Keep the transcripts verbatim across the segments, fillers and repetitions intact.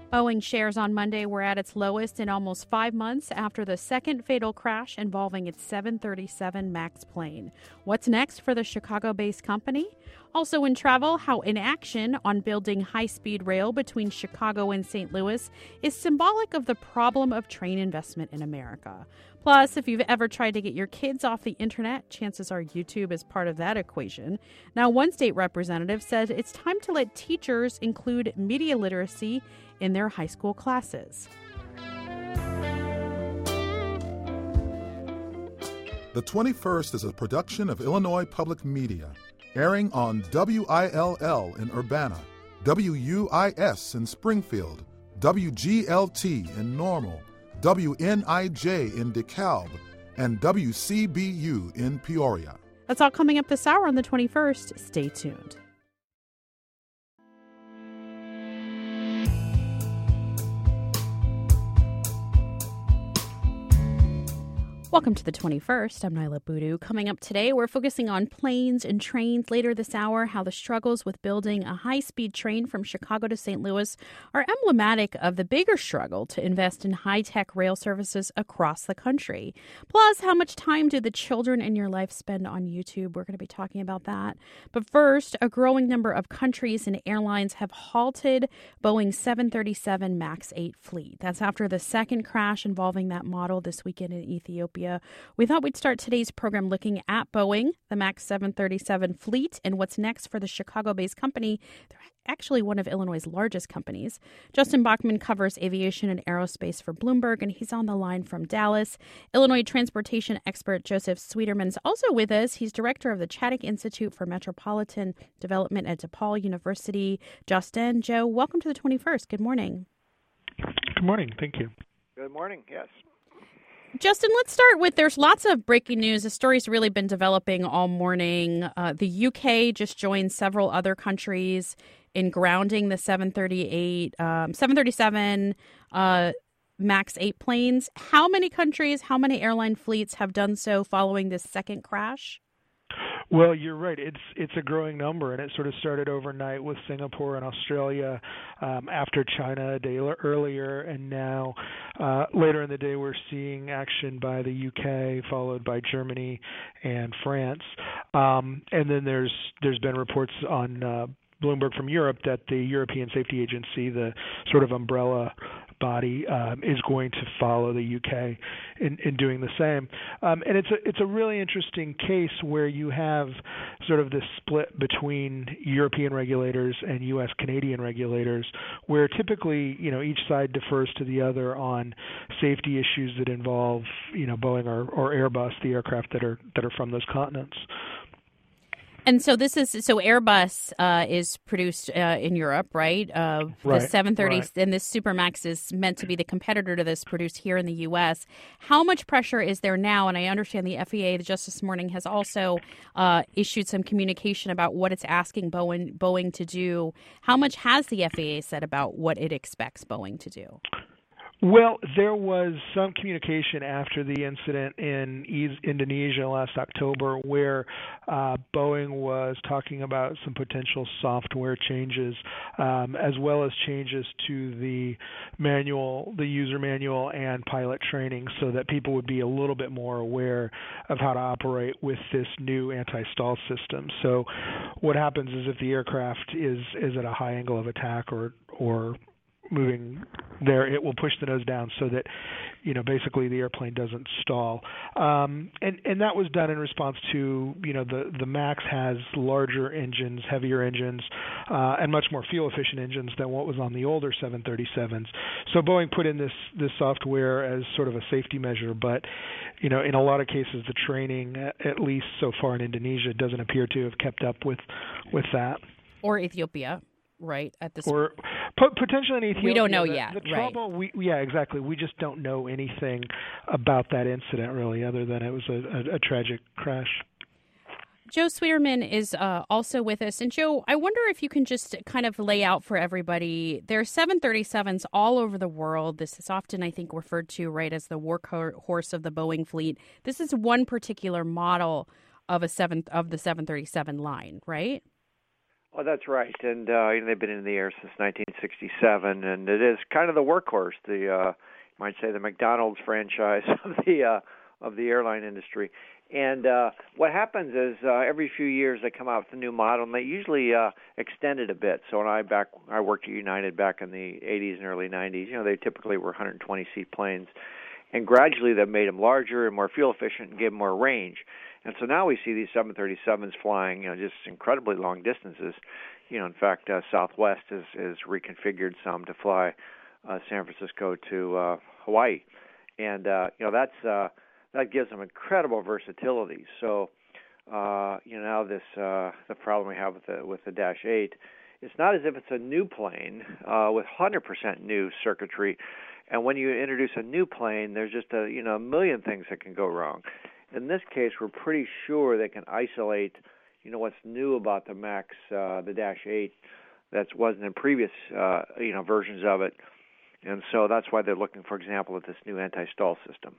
Boeing shares on Monday were at its lowest in almost five months after the second fatal crash involving its seven thirty-seven MAX plane. What's next for the Chicago-based company? Also in travel, how inaction on building high-speed rail between Chicago and Saint Louis is symbolic of the problem of train investment in America. Plus, if you've ever tried to get your kids off the internet, chances are YouTube is part of that equation. Now, one state representative said it's time to let teachers include media literacy in their high school classes. The twenty-first is a production of Illinois Public Media, airing on W I L L in Urbana, W U I S in Springfield, W G L T in Normal, W N I J in DeKalb, and W C B U in Peoria. That's all coming up this hour on the twenty-first. Stay tuned. Welcome to the twenty-first. I'm Nyla Boodoo. Coming up today, we're focusing on planes and trains. Later this hour, how the struggles with building a high-speed train from Chicago to Saint Louis are emblematic of the bigger struggle to invest in high-tech rail services across the country. Plus, how much time do the children in your life spend on YouTube? We're going to be talking about that. But first, a growing number of countries and airlines have halted Boeing's seven thirty-seven MAX eight fleet. That's after the second crash involving that model this weekend in Ethiopia. We thought we'd start today's program looking at Boeing, the MAX seven thirty-seven fleet, and what's next for the Chicago-based company. They're actually one of Illinois' largest companies. Justin Bachman covers aviation and aerospace for Bloomberg, and he's on the line from Dallas. Illinois transportation expert Joseph Sweeterman is also with us. He's director of the Chaddick Institute for Metropolitan Development at DePaul University. Justin, Joe, welcome to the twenty-first. Good morning. Good morning. Thank you. Good morning. Yes. Justin, let's start with there's lots of breaking news. The story's really been developing all morning. Uh, the U K just joined several other countries in grounding the seven thirty-eight, um, seven thirty-seven uh, MAX eight planes. How many countries, how many airline fleets have done so following this second crash? Well, you're right. It's it's a growing number, and it sort of started overnight with Singapore and Australia, um, after China a day earlier, and now uh, later in the day we're seeing action by the U K, followed by Germany and France, um, and then there's there's been reports on uh, Bloomberg from Europe that the European Safety Agency, the sort of umbrella body, um, is going to follow the U K in, in doing the same. Um, and it's a it's a really interesting case where you have sort of this split between European regulators and U S Canadian regulators, where typically, you know, each side defers to the other on safety issues that involve, you know, Boeing or, or Airbus, the aircraft that are that are from those continents. And so this is so Airbus uh, is produced uh, in Europe, right? Uh, right. The seven thirty right. and this Supermax is meant to be the competitor to this, produced here in the U S. How much pressure is there now? And I understand the F A A just this morning has also uh, issued some communication about what it's asking Boeing Boeing to do. How much has the F A A said about what it expects Boeing to do? Well, there was some communication after the incident in East Indonesia last October where uh, Boeing was talking about some potential software changes, um, as well as changes to the manual, the user manual and pilot training, so that people would be a little bit more aware of how to operate with this new anti-stall system. So what happens is if the aircraft is, is at a high angle of attack or or moving there, it will push the nose down so that, you know, basically the airplane doesn't stall. Um, and, and that was done in response to, you know, the, the MAX has larger engines, heavier engines, uh, and much more fuel-efficient engines than what was on the older seven thirty-sevens. So Boeing put in this, this software as sort of a safety measure, but, you know, in a lot of cases, the training, at least so far in Indonesia, doesn't appear to have kept up with, with that. Or Ethiopia. Right at this, or po- potentially in Ethiopia. We don't know the, yet. The trouble, right. we yeah, exactly. We just don't know anything about that incident really, other than it was a, a, a tragic crash. Joe Sweeterman is uh, also with us. And Joe, I wonder if you can just kind of lay out for everybody, there are seven thirty-sevens all over the world. This is often, I think, referred to, right, as the workhorse of the Boeing fleet. This is one particular model of a seven of the seven thirty-seven line, right? Oh, that's right. And uh, you know, they've been in the air since nineteen sixty-seven, and it is kind of the workhorse, the uh, you might say the McDonald's franchise of the uh, of the airline industry. And uh, what happens is uh, every few years they come out with a new model, and they usually uh, extend it a bit. So when I back I worked at United back in the eighties and early nineties, you know, they typically were one hundred twenty seat planes, and gradually they've made them larger and more fuel efficient and gave them more range. And so now we see these seven thirty-sevens flying, you know, just incredibly long distances. You know, in fact, uh, Southwest has, has reconfigured some to fly uh, San Francisco to uh, Hawaii, and uh, you know that's uh, that gives them incredible versatility. So, uh, you know, now this uh, the problem we have with the with the Dash eight, it's not as if it's a new plane uh, with one hundred percent new circuitry, and when you introduce a new plane, there's just a you know a million things that can go wrong. In this case, we're pretty sure they can isolate, you know, what's new about the MAX, uh, the Dash eight, that wasn't in previous, uh, you know, versions of it. And so that's why they're looking, for example, at this new anti-stall system.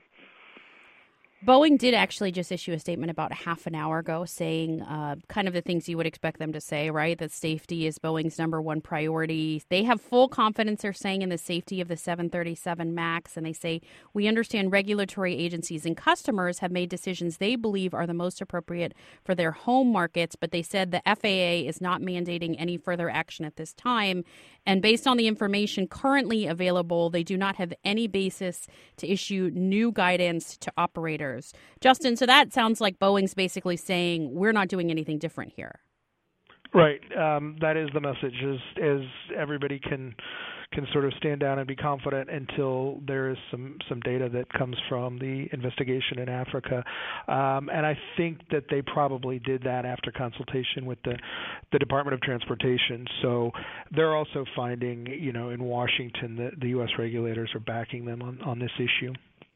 Boeing did actually just issue a statement about a half an hour ago saying uh, kind of the things you would expect them to say, right? That safety is Boeing's number one priority. They have full confidence, they're saying, in the safety of the seven thirty-seven MAX. And they say, we understand regulatory agencies and customers have made decisions they believe are the most appropriate for their home markets. But they said the F A A is not mandating any further action at this time. And based on the information currently available, they do not have any basis to issue new guidance to operators. Justin, so that sounds like Boeing's basically saying we're not doing anything different here. Right. Um, that is the message, is, is everybody can can sort of stand down and be confident until there is some, some data that comes from the investigation in Africa. Um, and I think that they probably did that after consultation with the, the Department of Transportation. So they're also finding, you know, in Washington that the U S regulators are backing them on, on this issue.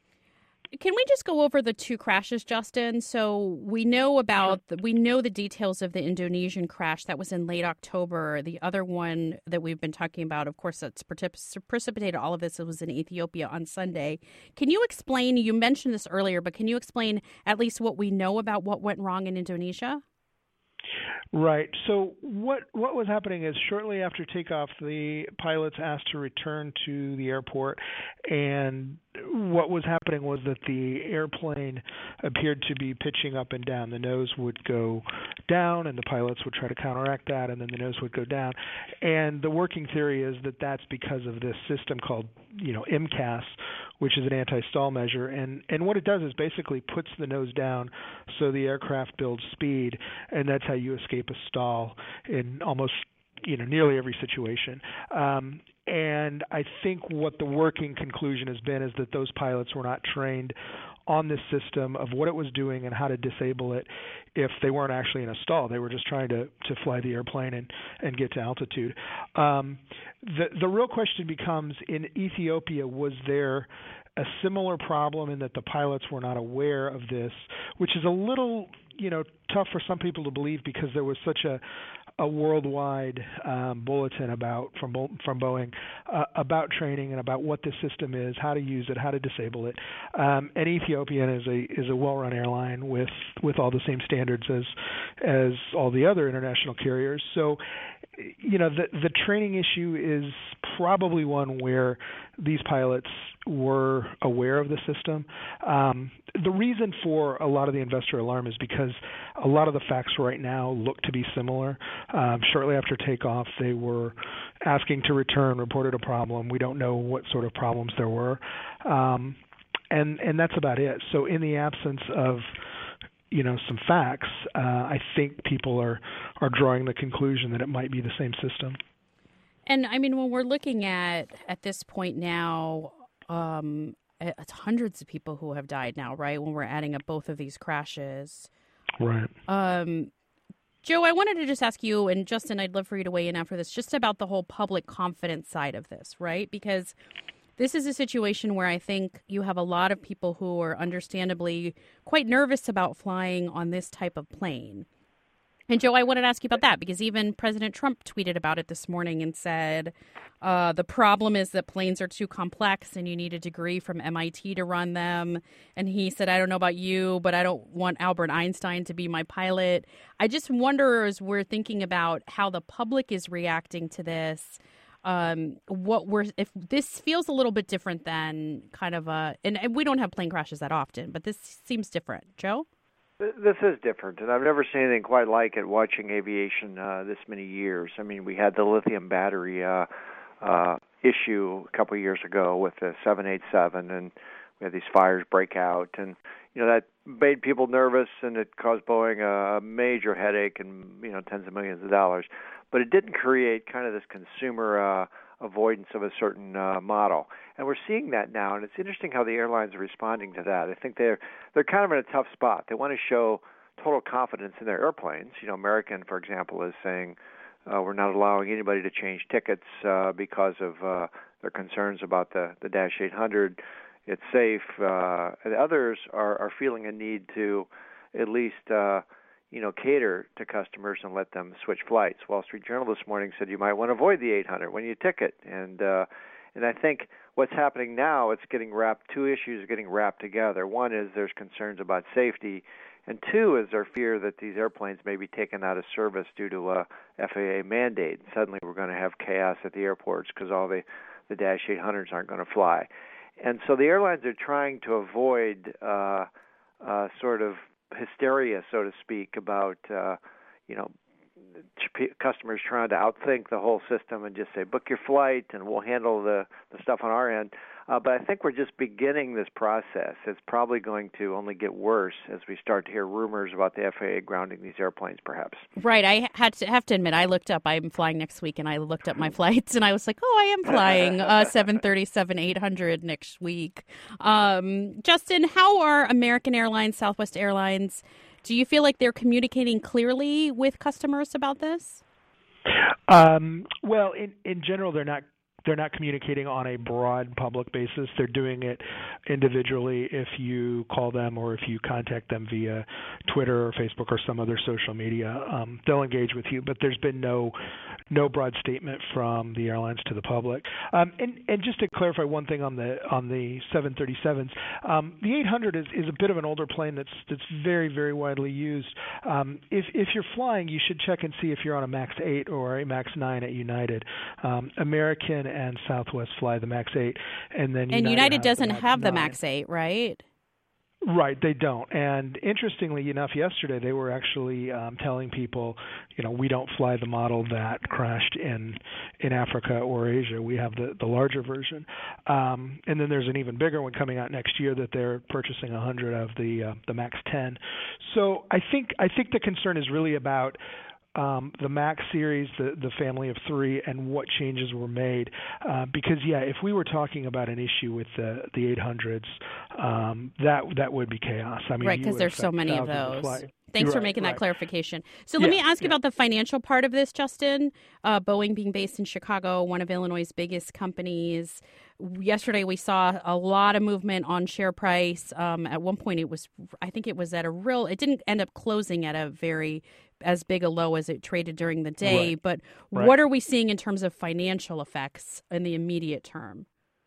Can we just go over the two crashes, Justin? So we know about the, we know the details of the Indonesian crash that was in late October. The other one that we've been talking about, of course, that's precipitated all of this. It was in Ethiopia on Sunday. Can you explain? You mentioned this earlier, but can you explain at least what we know about what went wrong in Indonesia? Right. So what what was happening is shortly after takeoff, the pilots asked to return to the airport, and what was happening was that the airplane appeared to be pitching up and down. The nose would go down, and the pilots would try to counteract that, and then the nose would go down. And the working theory is that that's because of this system called, you know, M C A S, which is an anti-stall measure. And, and what it does is basically puts the nose down so the aircraft builds speed, and that's how you escape a stall in almost, you know, nearly every situation. Um, and I think what the working conclusion has been is that those pilots were not trained on this system of what it was doing and how to disable it if they weren't actually in a stall. They were just trying to, to fly the airplane and, and get to altitude. Um, the, the real question becomes, in Ethiopia, was there a similar problem in that the pilots were not aware of this, which is a little, you know, tough for some people to believe because there was such a a worldwide um, bulletin about from from Boeing uh, about training and about what this system is, how to use it, how to disable it. Um, and Ethiopian is a is a well-run airline with, with all the same standards as as all the other international carriers. So, you know, the the training issue is probably one where these pilots were aware of the system. Um, the reason for a lot of the investor alarm is because a lot of the facts right now look to be similar. Um, shortly after takeoff, they were asking to return, reported a problem. We don't know what sort of problems there were. Um, and, and that's about it. So in the absence of, you know, some facts, uh, I think people are, are drawing the conclusion that it might be the same system. And I mean, when we're looking at, at this point now, um, it's hundreds of people who have died now, right? When we're adding up both of these crashes. Right. Um, Joe, I wanted to just ask you, and Justin, I'd love for you to weigh in after this, just about the whole public confidence side of this, right? Because this is a situation where I think you have a lot of people who are understandably quite nervous about flying on this type of plane. And, Joe, I wanted to ask you about that because even President Trump tweeted about it this morning and said uh, the problem is that planes are too complex and you need a degree from M I T to run them. And he said, I don't know about you, but I don't want Albert Einstein to be my pilot. I just wonder, as we're thinking about how the public is reacting to this, um, what we're if this feels a little bit different than kind of a and, and we don't have plane crashes that often, but this seems different. Joe? This is different, and I've never seen anything quite like it watching aviation uh, this many years. I mean, we had the lithium battery uh, uh, issue a couple of years ago with the seven eighty-seven, and we had these fires break out, and you know that made people nervous, and it caused Boeing a major headache and you know tens of millions of dollars. But it didn't create kind of this consumer uh, avoidance of a certain uh, model. And we're seeing that now, and it's interesting how the airlines are responding to that. I think they're they're kind of in a tough spot. They want to show total confidence in their airplanes. You know, American, for example, is saying uh, we're not allowing anybody to change tickets uh, because of uh, their concerns about the, the Dash eight hundred. It's safe. Uh, and others are, are feeling a need to at least uh, you know, cater to customers and let them switch flights. Wall Street Journal this morning said you might want to avoid the eight hundred when you ticket. And uh, and I think what's happening now, it's getting wrapped, two issues are getting wrapped together. One is there's concerns about safety, and two is their fear that these airplanes may be taken out of service due to a F A A mandate. And suddenly we're going to have chaos at the airports because all the, the Dash eight hundreds aren't going to fly. And so the airlines are trying to avoid uh, uh, sort of hysteria, so to speak, about uh, you know customers trying to outthink the whole system and just say book your flight and we'll handle the, the stuff on our end. Uh, but I think we're just beginning this process. It's probably going to only get worse as we start to hear rumors about the F A A grounding these airplanes, perhaps. Right. I had to have to admit, I looked up. I'm flying next week, and I looked up my flights, and I was like, oh, I am flying uh, seven thirty-seven eight hundred next week. Um, Justin, how are American Airlines, Southwest Airlines? Do you feel like they're communicating clearly with customers about this? Um, well, in in general, they're not. They're not communicating on a broad public basis. They're doing it individually if you call them or if you contact them via Twitter or Facebook or some other social media. Um, they'll engage with you, but there's been no no broad statement from the airlines to the public. Um, and, and just to clarify one thing on the on the seven thirty-sevens, um, the eight hundred is, is a bit of an older plane that's that's very, very widely used. Um, if, if you're flying, you should check and see if you're on a MAX eight or a MAX nine at United. Um, American and Southwest fly the MAX eight, and then United, and United doesn't the have the nine. MAX eight, right? Right, they don't. And interestingly enough, yesterday they were actually um, telling people, you know, we don't fly the model that crashed in in Africa or Asia. We have the, the larger version. Um, and then there's an even bigger one coming out next year that they're purchasing one hundred of, the uh, the MAX ten. So I think I think the concern is really about Um, the MAX series, the, the family of three, and what changes were made. Uh, because, yeah, if we were talking about an issue with the, the eight hundreds, um, that that would be chaos. I mean, right, because there's so many of those. Thanks right, for making right. that clarification. So let yeah, me ask you yeah. about the financial part of this, Justin. Uh, Boeing being based in Chicago, one of Illinois' biggest companies. Yesterday we saw a lot of movement on share price. Um, at one point it was, I think it was at a real, it didn't end up closing at a very as big a low as it traded during the day. Right. But right. what are we seeing in terms of financial effects in the immediate term?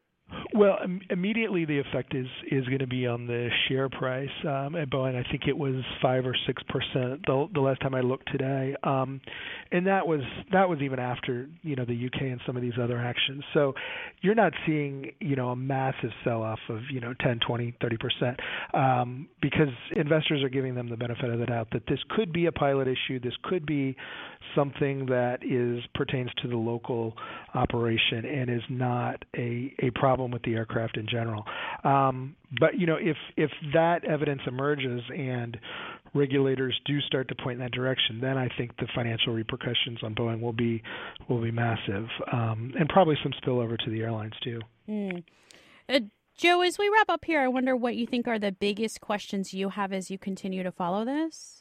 Well, um, immediately the effect is, is going to be on the share price um, at Boeing. I think it was five or six percent the, the last time I looked today, um, and that was that was even after you know the U K and some of these other actions. So you're not seeing you know a massive sell-off of you know ten, twenty, thirty percent um, because investors are giving them the benefit of the doubt that this could be a pilot issue. This could be something that is pertains to the local operation and is not a, a problem with the aircraft in general. Um, but, you know, if if that evidence emerges and regulators do start to point in that direction, then I think the financial repercussions on Boeing will be will be massive, um, and probably some spillover to the airlines too. Mm. Uh, Joe, as we wrap up here, I wonder what you think are the biggest questions you have as you continue to follow this?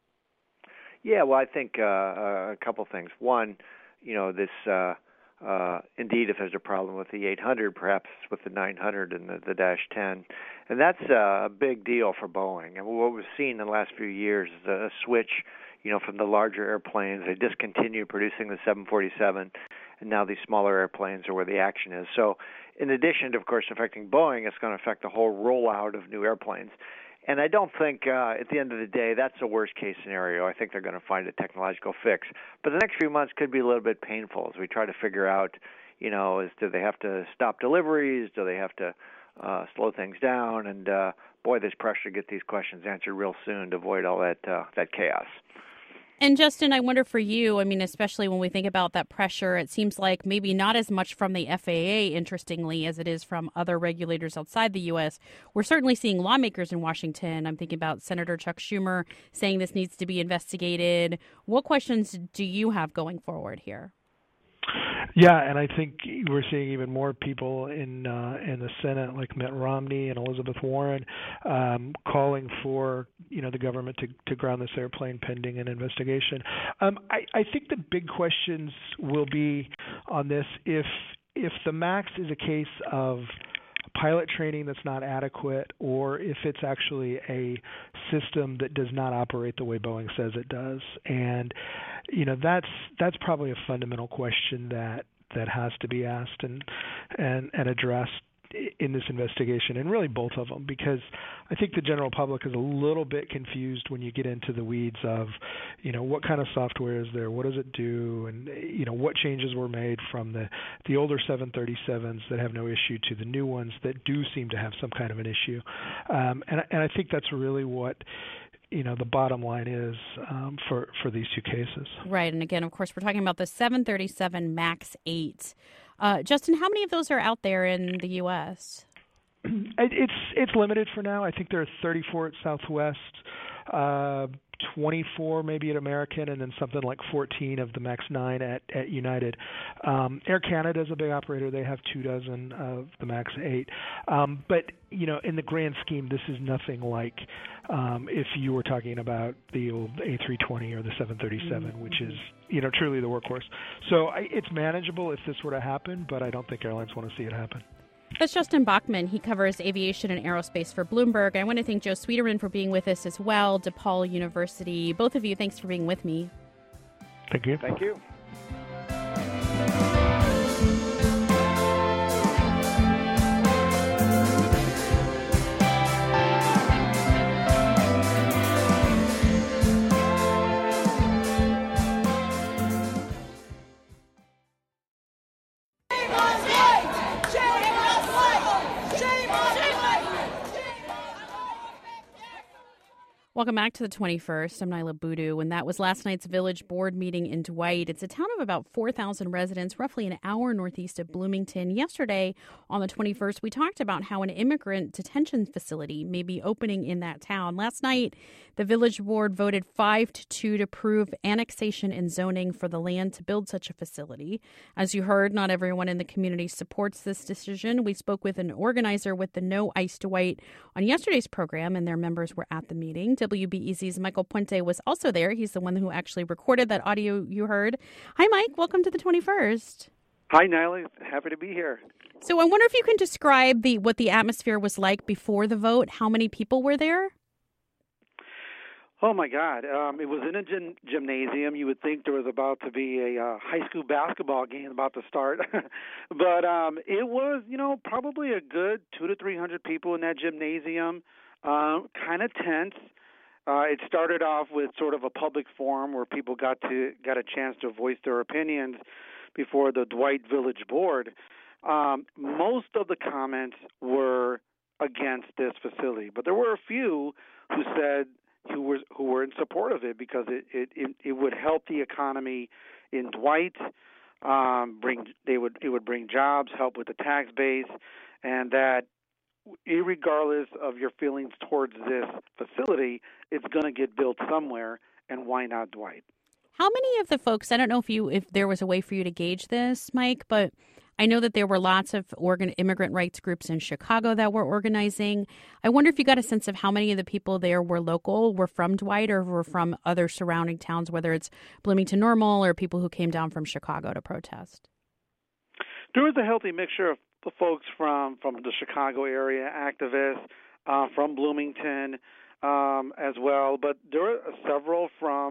Yeah, well, I think uh, a couple things. One, you know, this uh, uh, indeed, if there's a problem with the eight hundred, perhaps with the nine hundred and the, the Dash ten, and that's a big deal for Boeing. And what we've seen in the last few years is a switch, you know, from the larger airplanes. They discontinued producing the seven forty-seven, and now these smaller airplanes are where the action is. So in addition to, of course, affecting Boeing, it's going to affect the whole rollout of new airplanes. And I don't think, uh, at the end of the day, that's a worst-case scenario. I think they're going to find a technological fix. But the next few months could be a little bit painful as we try to figure out, you know, is do they have to stop deliveries? Do they have to uh, slow things down? And, uh, boy, there's pressure to get these questions answered real soon to avoid all that uh, that chaos. And Justin, I wonder for you, I mean, especially when we think about that pressure, it seems like maybe not as much from the F A A, interestingly, as it is from other regulators outside the U S. We're certainly seeing lawmakers in Washington. I'm thinking about Senator Chuck Schumer saying this needs to be investigated. What questions do you have going forward here? Yeah, and I think we're seeing even more people in uh, in the Senate, like Mitt Romney and Elizabeth Warren, um, calling for you know the government to, to ground this airplane pending an investigation. Um, I, I think the big questions will be on this if if the MAX is a case of pilot training that's not adequate, or if it's actually a system that does not operate the way Boeing says it does. And you know that's that's probably a fundamental question that that has to be asked and and and addressed in this investigation, and really both of them, because I think the general public is a little bit confused when you get into the weeds of, you know, what kind of software is there, what does it do, and, you know, what changes were made from the, the older seven thirty-sevens that have no issue to the new ones that do seem to have some kind of an issue. Um, and, and I think that's really what, you know, the bottom line is um, for, for these two cases. Right. And again, of course, we're talking about the seven thirty-seven MAX eight. Uh, Justin, how many of those are out there in the U S? It's it's limited for now. I think there are thirty-four at Southwest, uh, twenty-four maybe at American, and then something like fourteen of the MAX nine at, at United. Um, Air Canada is a big operator. They have two dozen of the MAX eight. Um, but, you know, in the grand scheme, this is nothing like um, if you were talking about the old A three twenty or the seven thirty-seven, mm-hmm. which is, you know, truly the workhorse. So I, it's manageable if this were to happen, but I don't think airlines want to see it happen. That's Justin Bachman. He covers aviation and aerospace for Bloomberg. I want to thank Joe Sweeterman for being with us as well, DePaul University. Both of you, thanks for being with me. Thank you. Thank you. Welcome back to the twenty-first. I'm Nyla Boodoo, and that was last night's Village Board meeting in Dwight. It's a town of about four thousand residents, roughly an hour northeast of Bloomington. Yesterday, on the twenty-first, we talked about how an immigrant detention facility may be opening in that town. Last night, the Village Board voted five to two to approve annexation and zoning for the land to build such a facility. As you heard, not everyone in the community supports this decision. We spoke with an organizer with the No Ice Dwight on yesterday's program, and their members were at the meeting. W B E Z's Michael Puente was also there. He's the one who actually recorded that audio you heard. Hi, Mike. Welcome to the twenty-first. Hi, Nyla. Happy to be here. So I wonder if you can describe the what the atmosphere was like before the vote. How many people were there? Oh, my God. Um, it was in a gym- gymnasium. You would think there was about to be a uh, high school basketball game about to start. But um, it was, you know, probably a good two to three hundred people in that gymnasium. Uh, kind of tense. Uh, it started off with sort of a public forum where people got to got a chance to voice their opinions before the Dwight Village Board. Um, most of the comments were against this facility, but there were a few who said who were who were in support of it because it it, it, it would help the economy in Dwight. Um, bring they would it would bring jobs, help with the tax base, and that, irregardless of your feelings towards this facility, it's going to get built somewhere, and why not Dwight? How many of the folks, I don't know if you if there was a way for you to gauge this, Mike, but I know that there were lots of organ, immigrant rights groups in Chicago that were organizing. I wonder if you got a sense of how many of the people there were local, were from Dwight, or were from other surrounding towns, whether it's Bloomington Normal or people who came down from Chicago to protest. There was a healthy mixture of the folks from, from the Chicago area, activists, uh, from Bloomington um, as well, but there were several from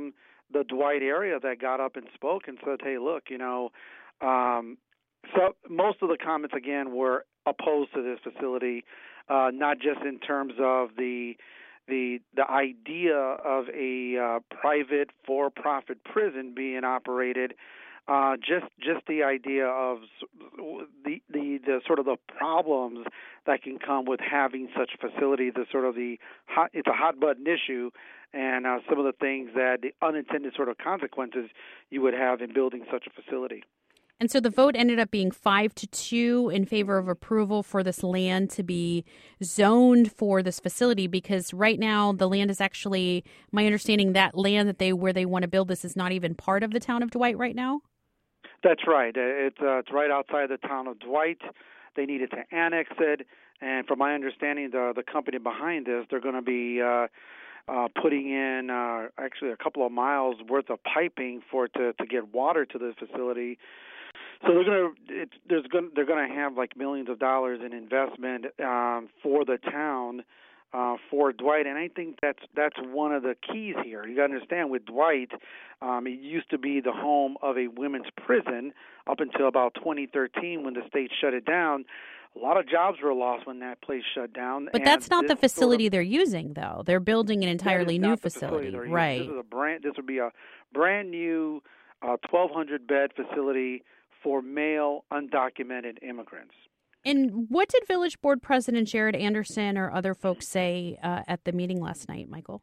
the Dwight area that got up and spoke and said, hey, look, you know, um, so most of the comments, again, were opposed to this facility, uh, not just in terms of the the the idea of a uh, private for-profit prison being operated, uh, just just the idea of the, the the sort of the problems that can come with having such a facility. The sort of the hot, it's a hot button issue, and uh, some of the things that the unintended sort of consequences you would have in building such a facility. And so the vote ended up being five to two in favor of approval for this land to be zoned for this facility, because right now the land is actually, my understanding, that land that they where they want to build this is not even part of the town of Dwight right now? That's right. It's, uh, it's right outside the town of Dwight. They needed to annex it, and from my understanding, the the company behind this, they're going to be uh, uh, putting in uh, actually a couple of miles worth of piping for it to, to get water to the facility. So they're going to it's, there's going they're going to have like millions of dollars in investment um, for the town uh, for Dwight, and I think that's that's one of the keys here. You got to understand, with Dwight, um, it used to be the home of a women's prison up until about twenty thirteen when the state shut it down. A lot of jobs were lost when that place shut down. But and that's not the facility sort of, they're using, though. They're building an entirely new facility, facility right? This is a brand. This would be a brand new uh, twelve hundred bed facility for male undocumented immigrants. And what did Village Board President Jared Anderson or other folks say uh, at the meeting last night, Michael?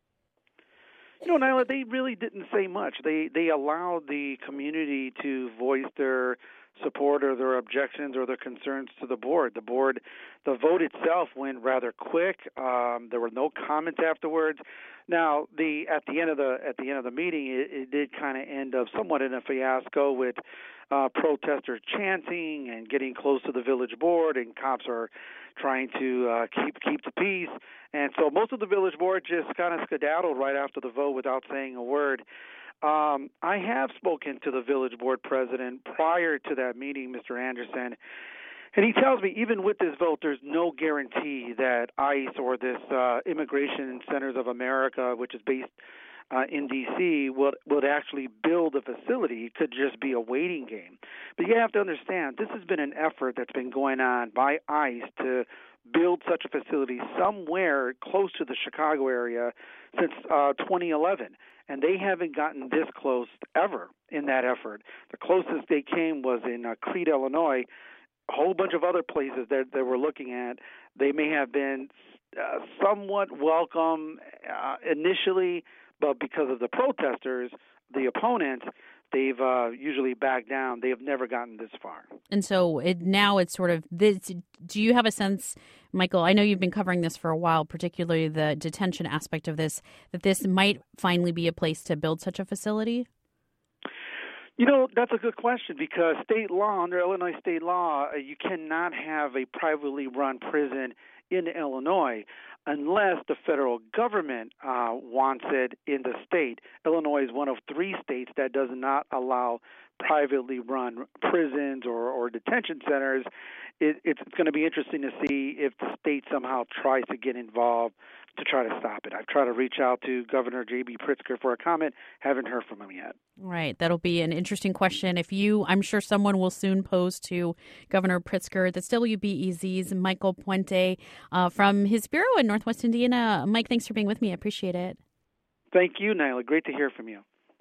You know, Nyla, they really didn't say much. They they allowed the community to voice their support or their objections or their concerns to the board. The board, the vote itself went rather quick. Um, there were no comments afterwards. Now, the at the end of the at the end of the meeting, it, it did kind of end up somewhat in a fiasco with uh, protesters chanting and getting close to the village board, and cops are trying to uh, keep keep the peace. And so most of the village board just kind of skedaddled right after the vote without saying a word. Um, I have spoken to the village board president prior to that meeting, Mister Anderson, and he tells me even with this vote, there's no guarantee that ICE or this uh, Immigration Centers of America, which is based uh, in D C, would, would actually build a facility. It could just be a waiting game. But you have to understand, this has been an effort that's been going on by ICE to build such a facility somewhere close to the Chicago area since uh, twenty eleven. And they haven't gotten this close ever in that effort. The closest they came was in uh, Crete, Illinois. A whole bunch of other places that they were looking at, they may have been uh, somewhat welcome uh, initially, but because of the protesters, the opponents, they've uh, usually backed down. They have never gotten this far. And so it, now it's sort of this. Do you have a sense, Michael, I know you've been covering this for a while, particularly the detention aspect of this, that this might finally be a place to build such a facility? You know, that's a good question, because state law, under Illinois state law, uh, you cannot have a privately run prison in Illinois unless the federal government uh, wants it in the state. Illinois is one of three states that does not allow privately run prisons or, or detention centers. It, it's going to be interesting to see if the state somehow tries to get involved to try to stop it. I've tried to reach out to Governor J B Pritzker for a comment. Haven't heard from him yet. Right. That'll be an interesting question. If you, I'm sure someone will soon pose to Governor Pritzker. That's W B E Z's Michael Puente uh, from his bureau in Northwest Indiana. Mike, thanks for being with me. I appreciate it. Thank you, Nyla. Great to hear from you.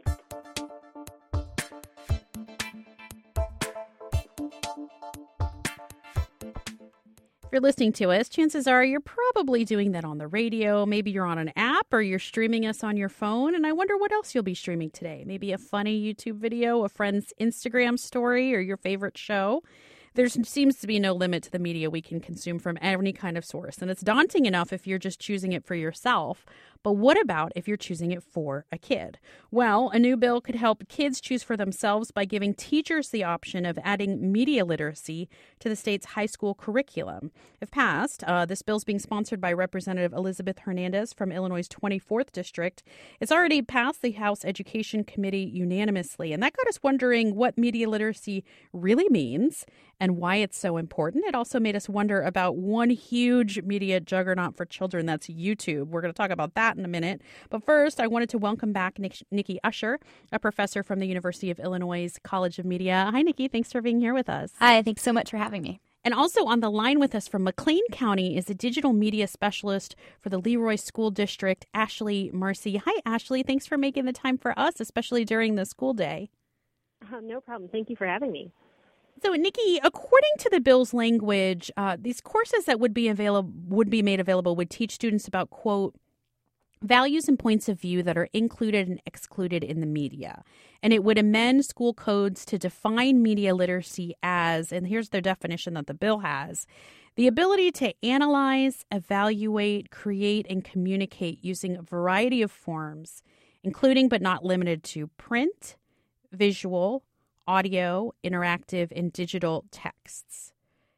If you're listening to us, chances are you're probably doing that on the radio. Maybe you're on an app or you're streaming us on your phone. And I wonder what else you'll be streaming today. Maybe a funny YouTube video, a friend's Instagram story, or your favorite show. There seems to be no limit to the media we can consume from any kind of source. And it's daunting enough if you're just choosing it for yourself. But what about if you're choosing it for a kid? Well, a new bill could help kids choose for themselves by giving teachers the option of adding media literacy to the state's high school curriculum. If passed, uh, this bill is being sponsored by Representative Elizabeth Hernandez from Illinois' twenty-fourth District. It's already passed the House Education Committee unanimously. And that got us wondering what media literacy really means and why it's so important. It also made us wonder about one huge media juggernaut for children, that's YouTube. We're going to talk about that that in a minute. But first, I wanted to welcome back Nick, Nikki Usher, a professor from the University of Illinois College of Media. Hi, Nikki. Thanks for being here with us. Hi. Thanks so much for having me. And also on the line with us from McLean County is a digital media specialist for the Leroy School District, Ashley Mercy. Hi, Ashley. Thanks for making the time for us, especially during the school day. Uh, no problem. Thank you for having me. So, Nikki, according to the bill's language, uh, these courses that would be available would be made available would teach students about, quote, values and points of view that are included and excluded in the media. And it would amend school codes to define media literacy as, and here's the definition that the bill has, the ability to analyze, evaluate, create, and communicate using a variety of forms, including but not limited to print, visual, audio, interactive, and digital texts.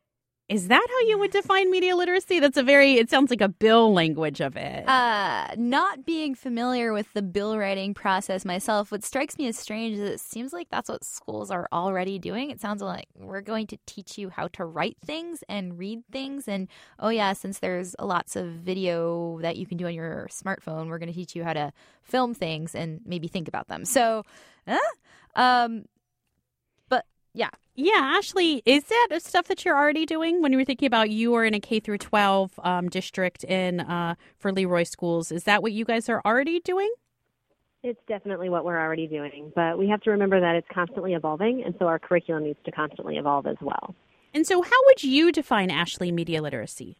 Is that how you would define media literacy? That's a very, it sounds like a bill language of it. Uh, not being familiar with the bill writing process myself, what strikes me as strange is it seems like that's what schools are already doing. It sounds like we're going to teach you how to write things and read things. And, oh yeah, since there's lots of video that you can do on your smartphone, we're going to teach you how to film things and maybe think about them. So, eh? um, but yeah. Yeah, Ashley, is that stuff that you're already doing when you were thinking about you were in a K through twelve um, district in uh, for Leroy schools? Is that what you guys are already doing? It's definitely what we're already doing, but we have to remember that it's constantly evolving, and so our curriculum needs to constantly evolve as well. And so how would you define, Ashley, media literacy?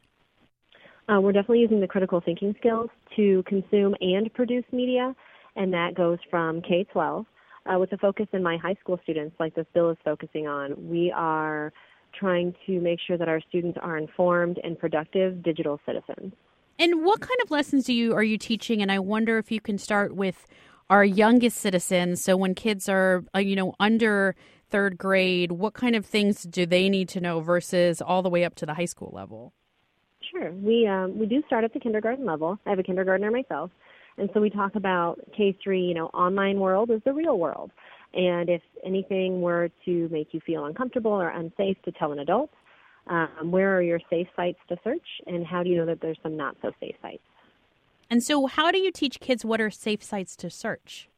Uh, we're definitely using the critical thinking skills to consume and produce media, and that goes from K twelve. Uh, with a focus in my high school students, like this bill is focusing on, we are trying to make sure that our students are informed and productive digital citizens. And what kind of lessons do you are you teaching? And I wonder if you can start with our youngest citizens. So when kids are, uh, you know, under third grade, what kind of things do they need to know versus all the way up to the high school level? Sure. We um, we do start at the kindergarten level. I have a kindergartner myself. And so we talk about K three, you know, online world is the real world. And if anything were to make you feel uncomfortable or unsafe to tell an adult, um, where are your safe sites to search? And how do you know that there's some not so safe sites? And so how do you teach kids what are safe sites to search?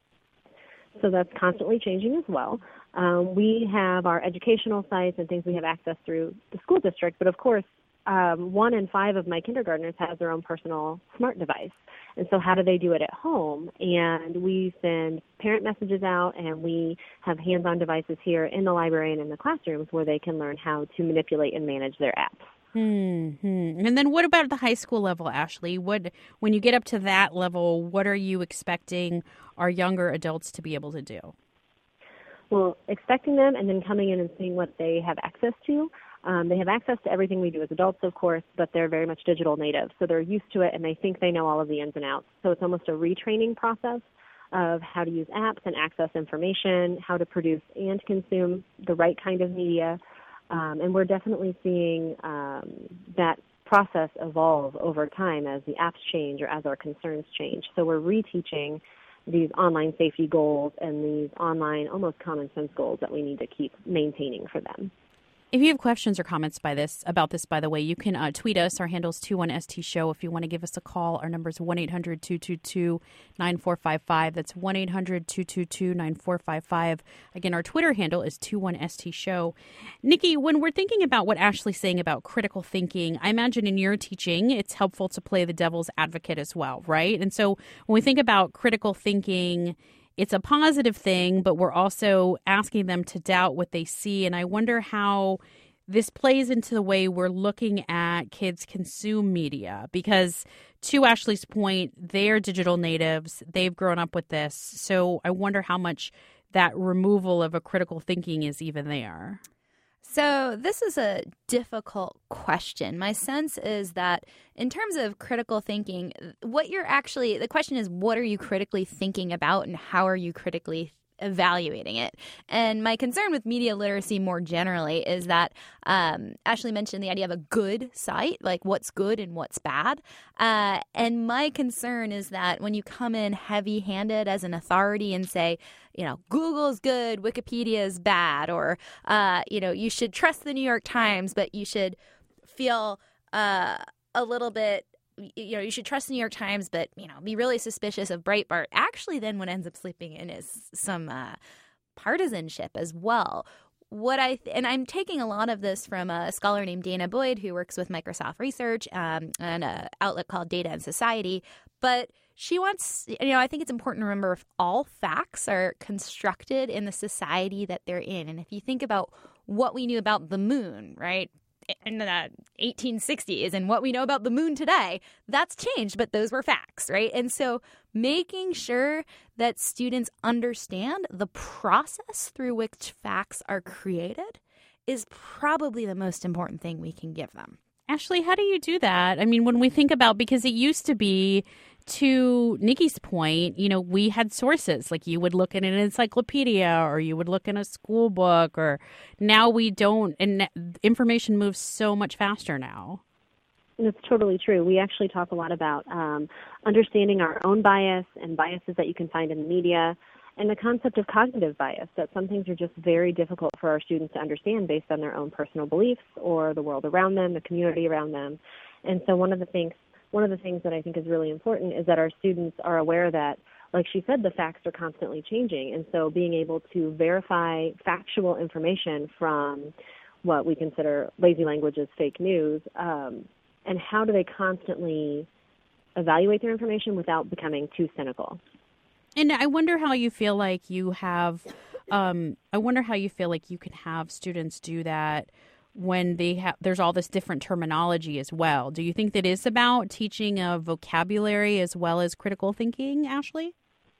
So that's constantly changing as well. Um, we have our educational sites and things we have access through the school district. But of course, um, one in five of my kindergartners has their own personal smart device. And so how do they do it at home? And we send parent messages out, and we have hands-on devices here in the library and in the classrooms where they can learn how to manipulate and manage their apps. Mm-hmm. And then what about the high school level, Ashley? What, when you get up to that level, what are you expecting our younger adults to be able to do? Well, expecting them and then coming in and seeing what they have access to. Um, they have access to everything we do as adults, of course, but they're very much digital natives. So they're used to it, and they think they know all of the ins and outs. So it's almost a retraining process of how to use apps and access information, how to produce and consume the right kind of media. Um, and we're definitely seeing um, that process evolve over time as the apps change or as our concerns change. So we're reteaching these online safety goals and these online almost common sense goals that we need to keep maintaining for them. If you have questions or comments by this about this, by the way, you can uh, tweet us. Our handle is two one S T show. If you want to give us a call, our number is one eight hundred two two two nine four five five. That's one eight hundred two two two nine four five five. Again, our Twitter handle is two one S T show. Nikki, when we're thinking about what Ashley's saying about critical thinking, I imagine in your teaching, it's helpful to play the devil's advocate as well, right? And so when we think about critical thinking, it's a positive thing, but we're also asking them to doubt what they see. And I wonder how this plays into the way we're looking at kids consume media, because to Ashley's point, they're digital natives. They've grown up with this. So I wonder how much that removal of a critical thinking is even there. So this is a difficult question. My sense is that in terms of critical thinking, what you're actually, the question is, what are you critically thinking about and how are you critically evaluating it? And my concern with media literacy more generally is that um, Ashley mentioned the idea of a good site, like what's good and what's bad. Uh, and my concern is that when you come in heavy-handed as an authority and say, you know, Google's good, Wikipedia is bad, or, uh, you know, you should trust the New York Times, but you should feel uh, a little bit you know, you should trust the New York Times, but, you know, be really suspicious of Breitbart. Actually, then what ends up sleeping in is some uh, partisanship as well. What I th- and I'm taking a lot of this from a scholar named Dana Boyd, who works with Microsoft Research um, and an outlet called Data and Society. But she wants, you know, I think it's important to remember if all facts are constructed in the society that they're in. And if you think about what we knew about the moon, right, in the eighteen sixties and what we know about the moon today, that's changed, but those were facts, right? And so making sure that students understand the process through which facts are created is probably the most important thing we can give them. Ashley, how do you do that? I mean, when we think about, because it used to be, to Nikki's point, you know, we had sources, like you would look in an encyclopedia or you would look in a school book, or now we don't, and information moves so much faster now. That's totally true. We actually talk a lot about um, understanding our own bias and biases that you can find in the media, and the concept of cognitive bias, that some things are just very difficult for our students to understand based on their own personal beliefs or the world around them, the community around them. And so one of the things One of the things that I think is really important is that our students are aware that, like she said, the facts are constantly changing. And so being able to verify factual information from what we consider lazy language as fake news, um, and how do they constantly evaluate their information without becoming too cynical. And I wonder how you feel like you have, um, I wonder how you feel like you can have students do that when they have, there's all this different terminology as well. Do you think that is about teaching a vocabulary as well as critical thinking, Ashley?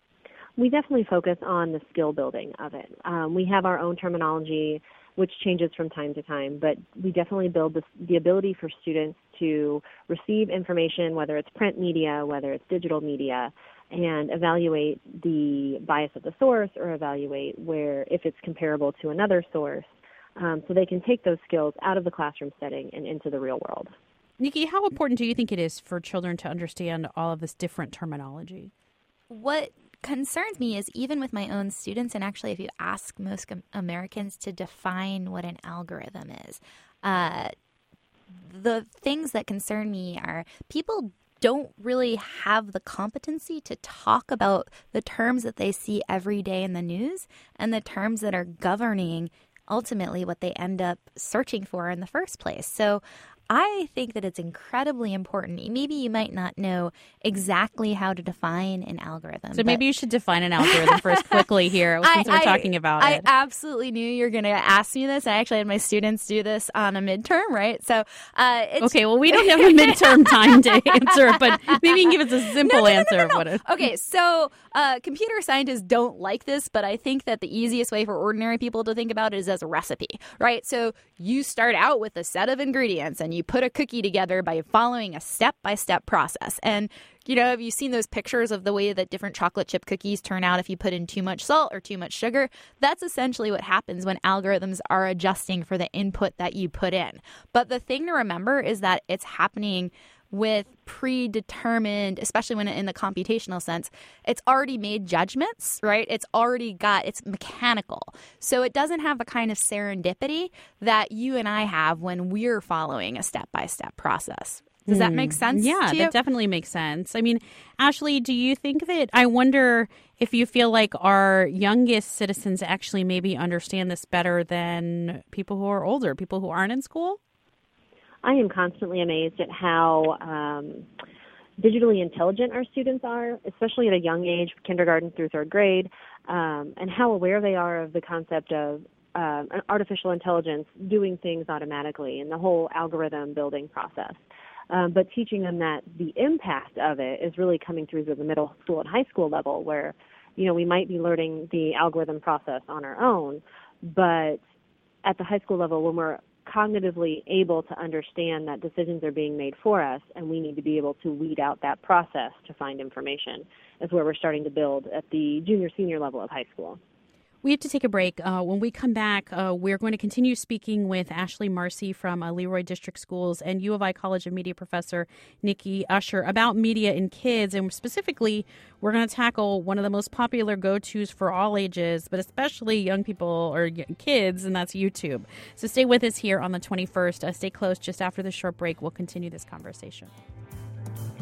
We definitely focus on the skill building of it. Um, we have our own terminology, which changes from time to time, but we definitely build the, the ability for students to receive information, whether it's print media, whether it's digital media, and evaluate the bias of the source or evaluate where, if it's comparable to another source. Um, so they can take those skills out of the classroom setting and into the real world. Nikki, how important do you think it is for children to understand all of this different terminology? What concerns me is even with my own students, and actually if you ask most Americans to define what an algorithm is, uh, the things that concern me are people don't really have the competency to talk about the terms that they see every day in the news and the terms that are governing ultimately what they end up searching for in the first place. So I think that it's incredibly important. Maybe you might not know exactly how to define an algorithm. So maybe you should define an algorithm first quickly here since I, we're talking about I, it. I absolutely knew you were going to ask me this. I actually had my students do this on a midterm, right? So uh, it's... Okay, well, we don't have a midterm time to answer it, but maybe you can give us a simple no, no, no, answer no, no, no. of what it is. Okay, so uh, computer scientists don't like this, but I think that the easiest way for ordinary people to think about it is as a recipe, right? So you start out with a set of ingredients and you put a cookie together by following a step-by-step process. And, you know, have you seen those pictures of the way that different chocolate chip cookies turn out if you put in too much salt or too much sugar? That's essentially what happens when algorithms are adjusting for the input that you put in. But the thing to remember is that it's happening with predetermined, especially when in the computational sense, it's already made judgments, right? It's already got, it's mechanical. So it doesn't have the kind of serendipity that you and I have when we're following a step-by-step process. Does that make sense? Yeah, to you? That definitely makes sense. I mean, Ashley, do you think that, I wonder if you feel like our youngest citizens actually maybe understand this better than people who are older, people who aren't in school? I am constantly amazed at how um, digitally intelligent our students are, especially at a young age, kindergarten through third grade, um, and how aware they are of the concept of uh, artificial intelligence doing things automatically and the whole algorithm building process. Um, but teaching them that the impact of it is really coming through to the middle school and high school level where, you know, we might be learning the algorithm process on our own, but at the high school level when we're cognitively able to understand that decisions are being made for us and we need to be able to weed out that process to find information is where we're starting to build at the junior, senior level of high school. We have to take a break. Uh, when we come back, uh, we're going to continue speaking with Ashley Marcy from uh, Leroy District Schools and U of I College of Media professor Nikki Usher about media in kids. And specifically, we're going to tackle one of the most popular go-tos for all ages, but especially young people or kids, and that's YouTube. So stay with us here on the twenty-first. Uh, stay close. Just after this short break, we'll continue this conversation.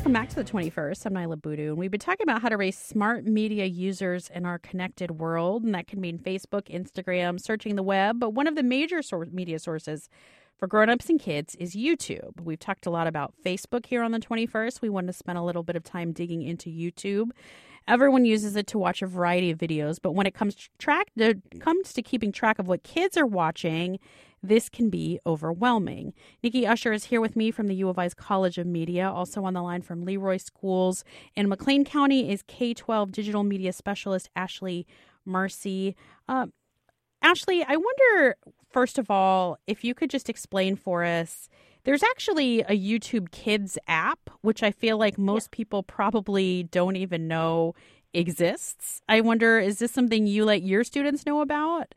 Welcome back to the twenty-first. I'm Nyla Boodoo, and we've been talking about how to raise smart media users in our connected world, and that can mean Facebook, Instagram, searching the web. But one of the major source, media sources for grown-ups and kids is YouTube. We've talked a lot about Facebook here on the twenty-first. We wanted to spend a little bit of time digging into YouTube. Everyone uses it to watch a variety of videos, but when it comes to track, it comes to keeping track of what kids are watching, this can be overwhelming. Nikki Usher is here with me from the U of I's College of Media. Also on the line from Leroy Schools in McLean County is K twelve digital media specialist Ashley Marcy. Uh, Ashley, I wonder, first of all, if you could just explain for us, there's actually a YouTube Kids app, which I feel like most yeah. people probably don't even know exists. I wonder, is this something you let your students know about?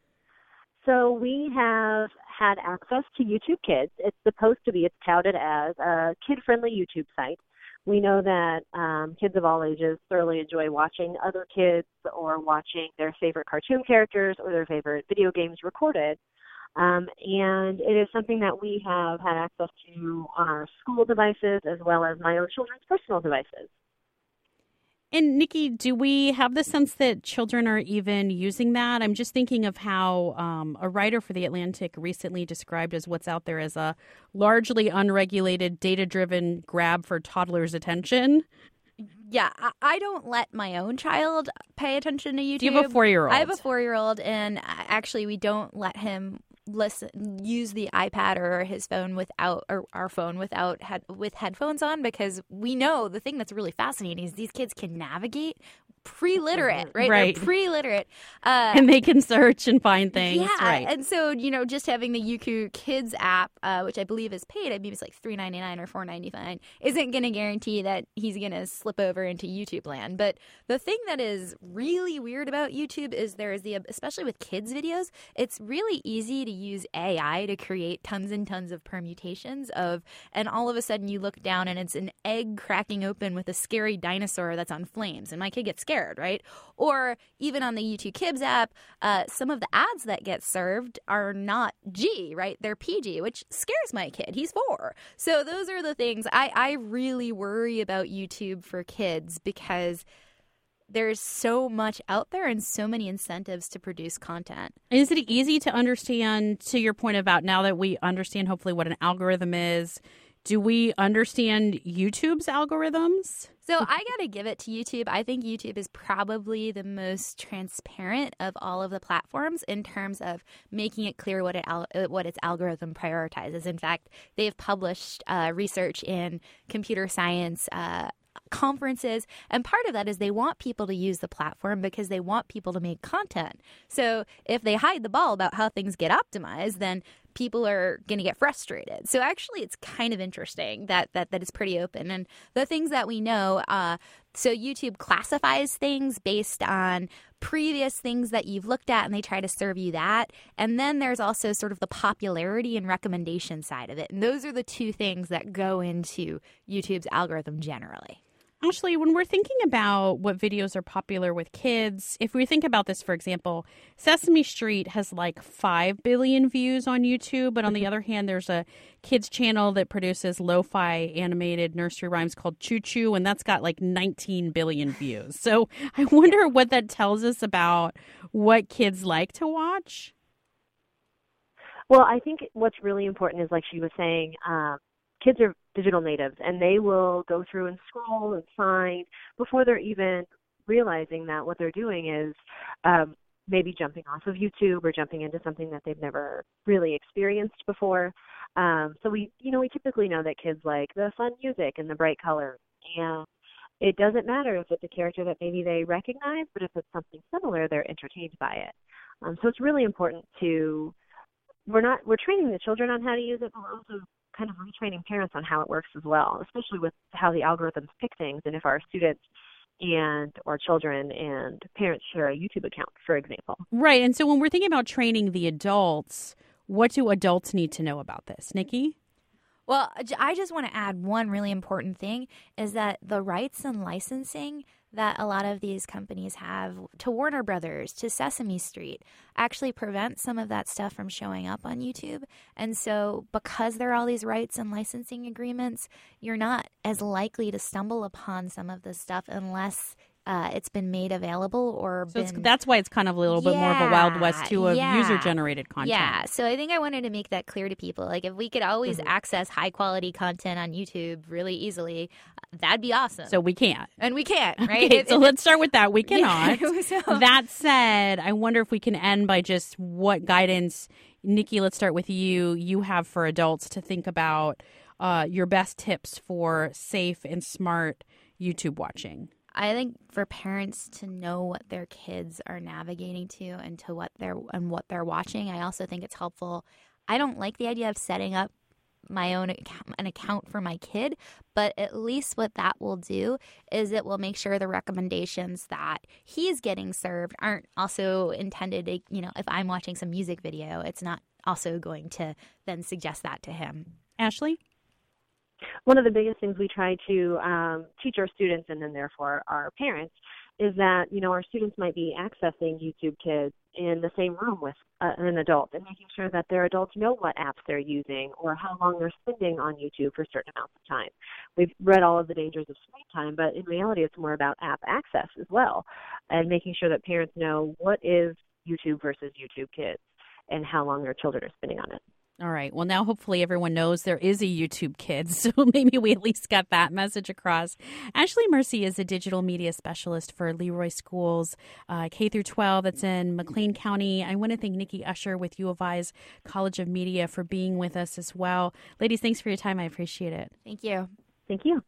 So we have had access to YouTube Kids. It's supposed to be, it's touted as a kid-friendly YouTube site. We know that um, kids of all ages thoroughly enjoy watching other kids or watching their favorite cartoon characters or their favorite video games recorded. Um, and it is something that we have had access to on our school devices as well as my own children's personal devices. And Nikki, do we have the sense that children are even using that? I'm just thinking of how um, a writer for The Atlantic recently described as what's out there as a largely unregulated, data-driven grab for toddlers' attention. Yeah, I don't let my own child pay attention to YouTube. Do you have a four-year-old? I have a four-year-old, and actually we don't let him listen use the iPad or his phone without or our phone without head, with headphones on, because we know the thing that's really fascinating is these kids can navigate pre-literate, right? Right. They're pre-literate. Uh, and they can search and find things. Yeah. Right. And so, you know, just having the YouTube Kids app, uh, which I believe is paid, I believe it's like three ninety-nine or four ninety-nine, isn't going to guarantee that he's going to slip over into YouTube land. But the thing that is really weird about YouTube is there is the, especially with kids videos, it's really easy to use A I to create tons and tons of permutations of, and all of a sudden you look down and it's an egg cracking open with a scary dinosaur that's on flames, and my kid gets scared, right? Or even on the YouTube Kids app, uh, some of the ads that get served are not G, right? They're P G, which scares my kid. He's four. So those are the things I, I really worry about YouTube for kids, because there's so much out there and so many incentives to produce content. Is it easy to understand, to your point about now that we understand hopefully what an algorithm is, do we understand YouTube's algorithms? So I got to give it to YouTube. I think YouTube is probably the most transparent of all of the platforms in terms of making it clear what it what its algorithm prioritizes. In fact, they've published uh, research in computer science uh, conferences, and part of that is they want people to use the platform because they want people to make content. So if they hide the ball about how things get optimized, then people are going to get frustrated. So actually, it's kind of interesting that that that it's pretty open. And the things that we know, uh, so YouTube classifies things based on previous things that you've looked at, and they try to serve you that. And then there's also sort of the popularity and recommendation side of it. And those are the two things that go into YouTube's algorithm generally. Ashley, when we're thinking about what videos are popular with kids, if we think about this, for example, Sesame Street has like five billion views on YouTube. But on the other hand, there's a kids channel that produces lo-fi animated nursery rhymes called Choo Choo, and that's got like nineteen billion views. So I wonder what that tells us about what kids like to watch. Well, I think what's really important is, like she was saying, um, kids are digital natives, and they will go through and scroll and find before they're even realizing that what they're doing is um, maybe jumping off of YouTube or jumping into something that they've never really experienced before. Um, so we, you know, we typically know that kids like the fun music and the bright colors, and it doesn't matter if it's a character that maybe they recognize, but if it's something similar, they're entertained by it. Um, so it's really important to we're not we're training the children on how to use it, but we're also kind of retraining parents on how it works as well, especially with how the algorithms pick things, and if our students and or children and parents share a YouTube account, for example. Right. And so when we're thinking about training the adults, what do adults need to know about this? Nikki? Well, I just want to add one really important thing is that the rights and licensing that a lot of these companies have to Warner Brothers, to Sesame Street, actually prevent some of that stuff from showing up on YouTube. And so because there are all these rights and licensing agreements, you're not as likely to stumble upon some of this stuff unless Uh, it's been made available or so been... it's, that's why it's kind of a little yeah, bit more of a Wild West, too, of yeah, user-generated content. Yeah, so I think I wanted to make that clear to people. Like, if we could always mm-hmm. access high-quality content on YouTube really easily, that'd be awesome. So we can't. And we can't, right? Okay, it, so it, let's start with that. We cannot. Yeah, so. That said, I wonder if we can end by just what guidance, Nikki, let's start with you, you have for adults to think about uh, your best tips for safe and smart YouTube watching. I think for parents to know what their kids are navigating to and to what they're and what they're watching, I also think it's helpful. I don't like the idea of setting up my own account, an account for my kid, but at least what that will do is it will make sure the recommendations that he's getting served aren't also intended to, you know, if I'm watching some music video, it's not also going to then suggest that to him. Ashley? One of the biggest things we try to um, teach our students, and then therefore our parents, is that, you know, our students might be accessing YouTube Kids in the same room with uh, an adult, and making sure that their adults know what apps they're using or how long they're spending on YouTube for certain amounts of time. We've read all of the dangers of screen time, but in reality it's more about app access as well, and making sure that parents know what is YouTube versus YouTube Kids and how long their children are spending on it. All right. Well, now hopefully everyone knows there is a YouTube Kids, so maybe we at least got that message across. Ashley Mercy is a digital media specialist for Leroy Schools, uh, K through twelve. That's in McLean County. I want to thank Nikki Usher with U of I's College of Media for being with us as well. Ladies, thanks for your time. I appreciate it. Thank you. Thank you.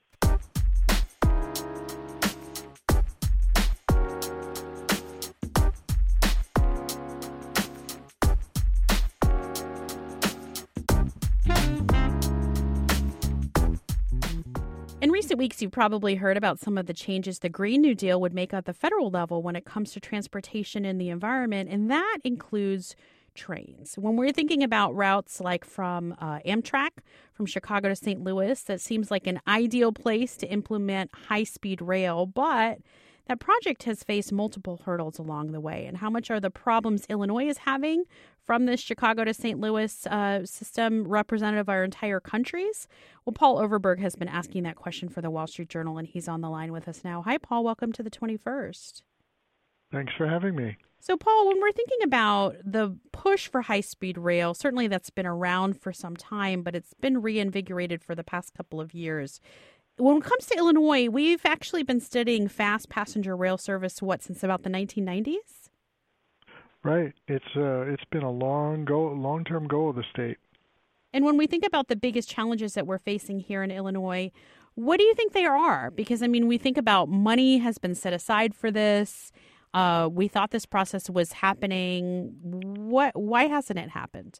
In recent weeks, you've probably heard about some of the changes the Green New Deal would make at the federal level when it comes to transportation and the environment, and that includes trains. When we're thinking about routes like from uh, Amtrak, from Chicago to Saint Louis, that seems like an ideal place to implement high-speed rail, but that project has faced multiple hurdles along the way. And how much are the problems Illinois is having from this Chicago to Saint Louis uh, system representative of our entire countries? Well, Paul Overberg has been asking that question for the Wall Street Journal, and he's on the line with us now. Hi, Paul. Welcome to the twenty-first. Thanks for having me. So, Paul, when we're thinking about the push for high-speed rail, certainly that's been around for some time, but it's been reinvigorated for the past couple of years. When it comes to Illinois, we've actually been studying fast passenger rail service, what, since about the nineteen nineties? Right. It's uh, it's been a long goal, long-term goal of the state. And when we think about the biggest challenges that we're facing here in Illinois, what do you think they are? Because, I mean, we think about money has been set aside for this. Uh, we thought this process was happening. What? Why hasn't it happened?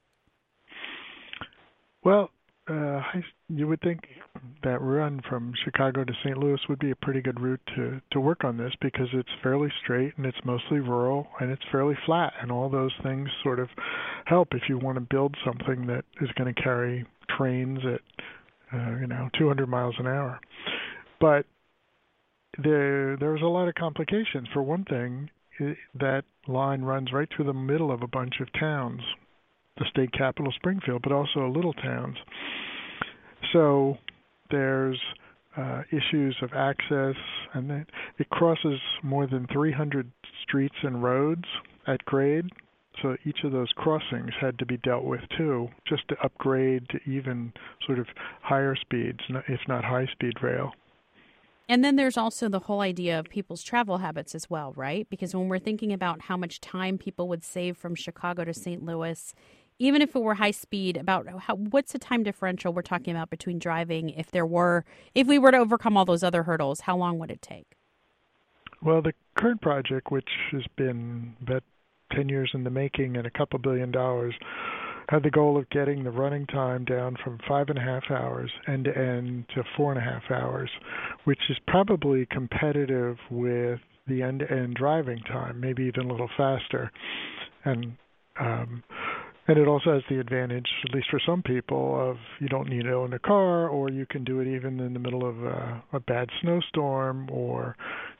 Well, uh, you would think that run from Chicago to Saint Louis would be a pretty good route to, to work on this, because it's fairly straight and it's mostly rural and it's fairly flat, and all those things sort of help if you want to build something that is going to carry trains at uh, you know two hundred miles an hour. But there there's a lot of complications. For one thing, it, that line runs right through the middle of a bunch of towns, the state capital, Springfield, but also little towns. So there's uh, issues of access, and it, it crosses more than three hundred streets and roads at grade. So each of those crossings had to be dealt with too, just to upgrade to even sort of higher speeds, if not high-speed rail. And then there's also the whole idea of people's travel habits as well, right? Because when we're thinking about how much time people would save from Chicago to Saint Louis, even if it were high speed, about how, what's the time differential we're talking about between driving? If there were, if we were to overcome all those other hurdles, how long would it take? Well, the current project, which has been about ten years in the making and a couple billion dollars, had the goal of getting the running time down from five and a half hours end to end to four and a half hours, which is probably competitive with the end to end driving time, maybe even a little faster. And um, and it also has the advantage, at least for some people, of you don't need to own a car, or you can do it even in the middle of a, a bad snowstorm, or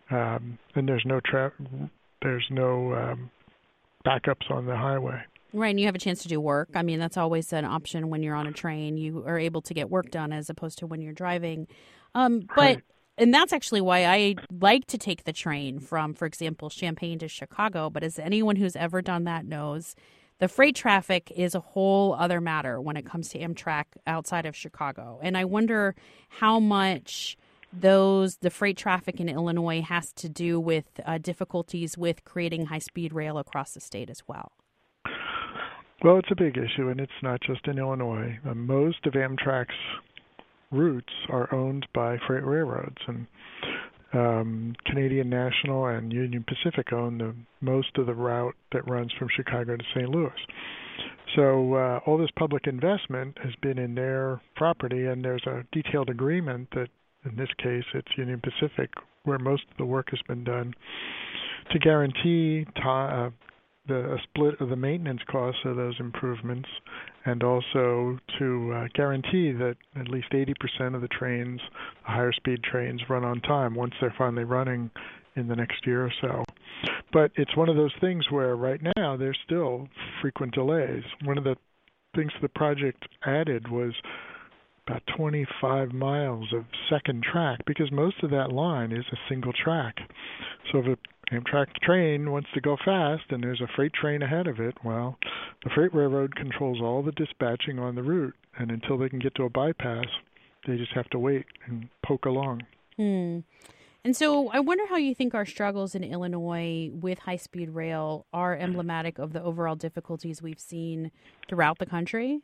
um, and there's no tra- there's no um, backups on the highway. Right, and you have a chance to do work. I mean, that's always an option when you're on a train. You are able to get work done as opposed to when you're driving. Um, but Right. And that's actually why I like to take the train from, for example, Champaign to Chicago. But as anyone who's ever done that knows, the freight traffic is a whole other matter when it comes to Amtrak outside of Chicago. And I wonder how much those the freight traffic in Illinois has to do with uh, difficulties with creating high-speed rail across the state as well. Well, it's a big issue, and it's not just in Illinois. Uh, most of Amtrak's routes are owned by freight railroads, and um, Canadian National and Union Pacific own the most of the route that runs from Chicago to Saint Louis. So uh, all this public investment has been in their property, and there's a detailed agreement that, in this case, it's Union Pacific, where most of the work has been done, to guarantee t- uh, the a split of the maintenance costs of those improvements, and also to uh, guarantee that at least eighty percent of the trains, the higher speed trains, run on time once they're finally running in the next year or so. But it's one of those things where right now there's still frequent delays. One of the things the project added was about twenty-five miles of second track, because most of that line is a single track. So if an Amtrak train wants to go fast and there's a freight train ahead of it, well, the freight railroad controls all the dispatching on the route, and until they can get to a bypass, they just have to wait and poke along. Hmm. And so I wonder how you think our struggles in Illinois with high-speed rail are emblematic of the overall difficulties we've seen throughout the country?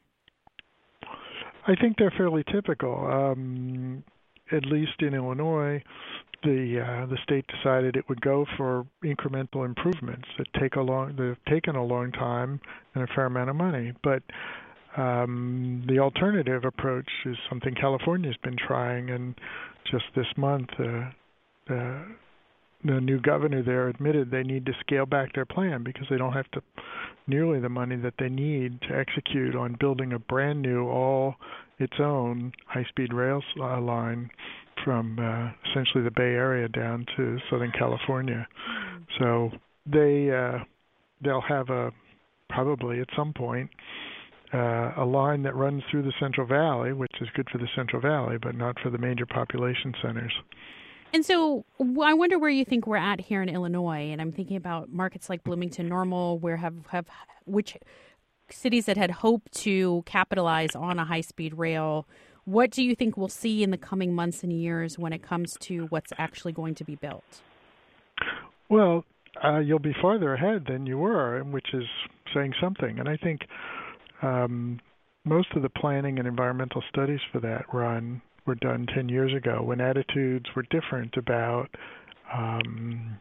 I think they're fairly typical. Um, at least in Illinois, the uh, the state decided it would go for incremental improvements that take a long, that have taken a long time and a fair amount of money. But um, the alternative approach is something California's been trying, and just this month, uh, uh, the new governor there admitted they need to scale back their plan because they don't have to nearly the money that they need to execute on building a brand new, all its own high-speed rail uh, line from uh, essentially the Bay Area down to Southern California. So they uh, they'll have a probably at some point uh, a line that runs through the Central Valley, which is good for the Central Valley, but not for the major population centers. And so I wonder where you think we're at here in Illinois, and I'm thinking about markets like Bloomington Normal, where have, have which cities that had hoped to capitalize on a high-speed rail. What do you think we'll see in the coming months and years when it comes to what's actually going to be built? Well, uh, you'll be farther ahead than you were, which is saying something. And I think um, most of the planning and environmental studies for that run were done ten years ago when attitudes were different about um,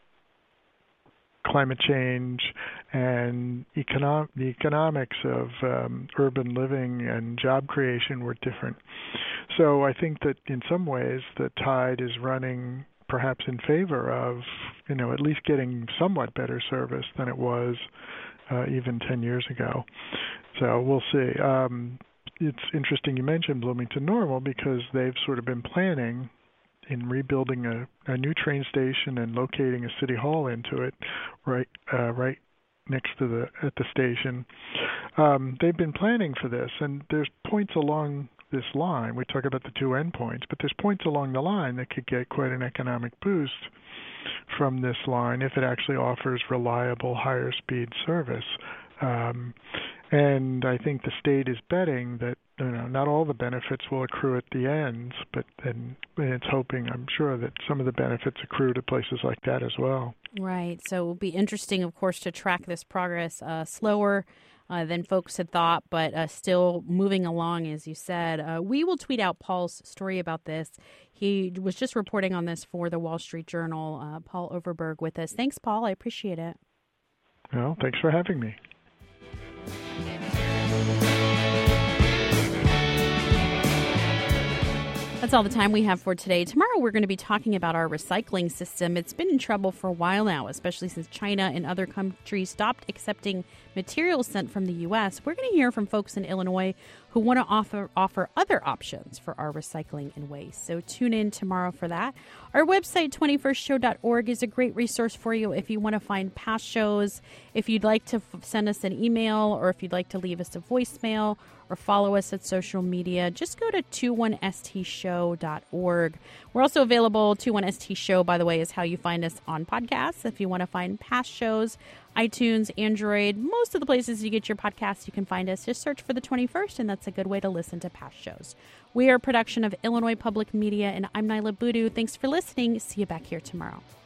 climate change and econo- the economics of um, urban living and job creation were different. So I think that in some ways the tide is running perhaps in favor of, you know, at least getting somewhat better service than it was uh, even ten years ago. So we'll see. Um, It's interesting you mentioned Bloomington Normal because they've sort of been planning in rebuilding a, a new train station and locating a city hall into it right uh, right next to the at the station. Um, they've been planning for this, and there's points along this line. We talk about the two endpoints, but there's points along the line that could get quite an economic boost from this line if it actually offers reliable, higher speed service. Um, and I think the state is betting that, you know, not all the benefits will accrue at the ends, but then it's hoping, I'm sure, that some of the benefits accrue to places like that as well. Right. So it will be interesting, of course, to track this progress uh, slower uh, than folks had thought, but uh, still moving along, as you said. Uh, we will tweet out Paul's story about this. He was just reporting on this for the Wall Street Journal. Uh, Paul Overberg with us. Thanks, Paul. I appreciate it. Well, thanks for having me. That's all the time we have for today. Tomorrow we're going to be talking about our recycling system. It's been in trouble for a while now, especially since China and other countries stopped accepting materials sent from the U S, we're going to hear from folks in Illinois who want to offer offer other options for our recycling and waste. So tune in tomorrow for that. Our website, twenty-first show dot org, is a great resource for you if you want to find past shows, if you'd like to f- send us an email, or if you'd like to leave us a voicemail or follow us at social media. Just go to twenty-one S T show dot org. We're also available. twenty-one S T Show, by the way, is how you find us on podcasts. If you want to find past shows, iTunes, Android, most of the places you get your podcasts, you can find us. Just search for the twenty-first, and that's a good way to listen to past shows. We are a production of Illinois Public Media, and I'm Nyla Boodoo. Thanks for listening. See you back here tomorrow.